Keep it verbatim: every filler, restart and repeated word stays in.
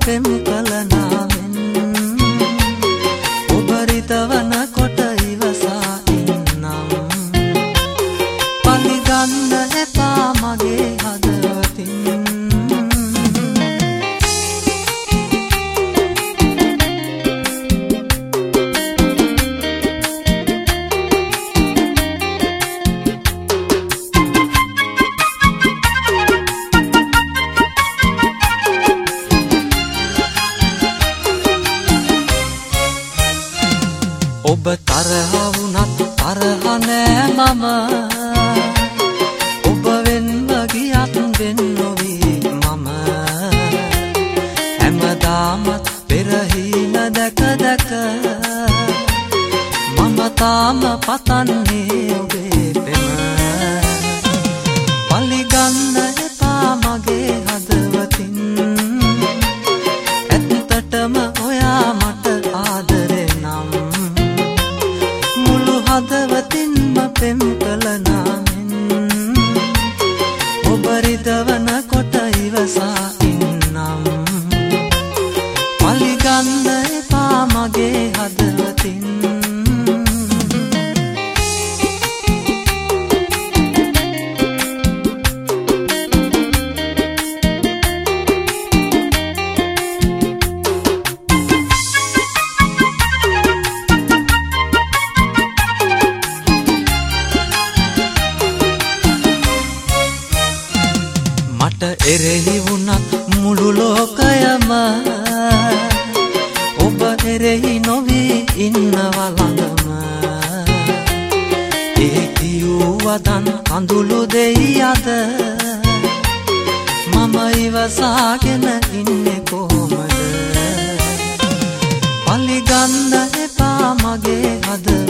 පෙම් කළ නාමෙන් ඔබ රිදවන කොට ඉවසා ඉන්නම් පලිගන්න එපා මගේ හදවතින් ඔබ තරහ වුණත් තරහ නෑ මම ඔබ වෙන්ව ගියත් වෙන් නොවී මම හැමදාමත් පෙරහින දැක දැක මම තාම පතන්නේ ඔබේ පෙම පලිගන්න එපා මගේ හදවතින් ඇත්තටම ඔයා මට ආදරේ නම් හදවතින්ම පෙම් කළ නාමෙන් ඔබ රිදවන කොට ඉවසා ඉන්නම් පලිගන්න එපා මගේ හදවතින් මට එරෙහි වුණත් මුළු ලෝකයම ඔබ එරෙහි නොවී ඉන්නවා ළඟම ඒ කියූ වදන් කඳුළු දෙයි අද මම ඉවසාගෙන ඉන්නේ කොහොමද පලිගන්න එපා මගේ හදවතින්